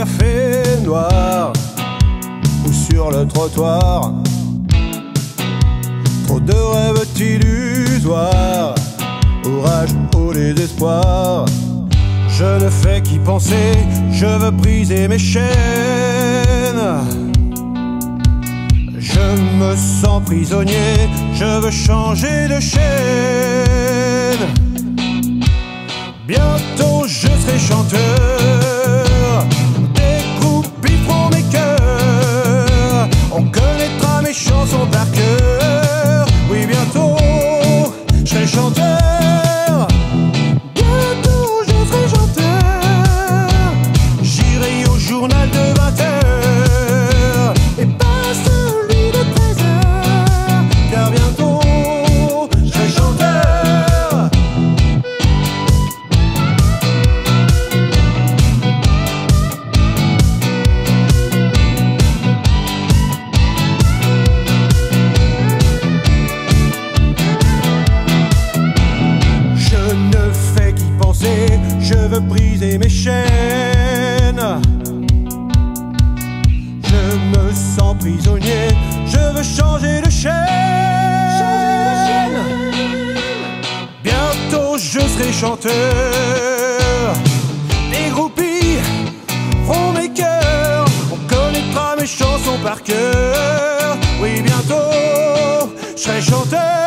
café noir ou sur le trottoir. Trop de rêves illusoires, orage au désespoir. Je ne fais qu'y penser, je veux briser mes chaînes. Je me sens prisonnier, je veux changer de chaîne. Bientôt je serai chanteur, des groupies feront mes cœurs. On connaîtra mes chansons par cœur. Oui, bientôt je serai chanteur. Bientôt je serai chanteur. J'irai au journal de 20h et pas celui de 13h, car bientôt je serai chanteur. Je ne fais qu'y penser, je veux briser mes chaînes. Je me sens prisonnier, je veux changer de chaîne. Bientôt je serai chanteur, des groupies feront mes cœurs. On connaîtra mes chansons par cœur. Oui, bientôt je serai chanteur.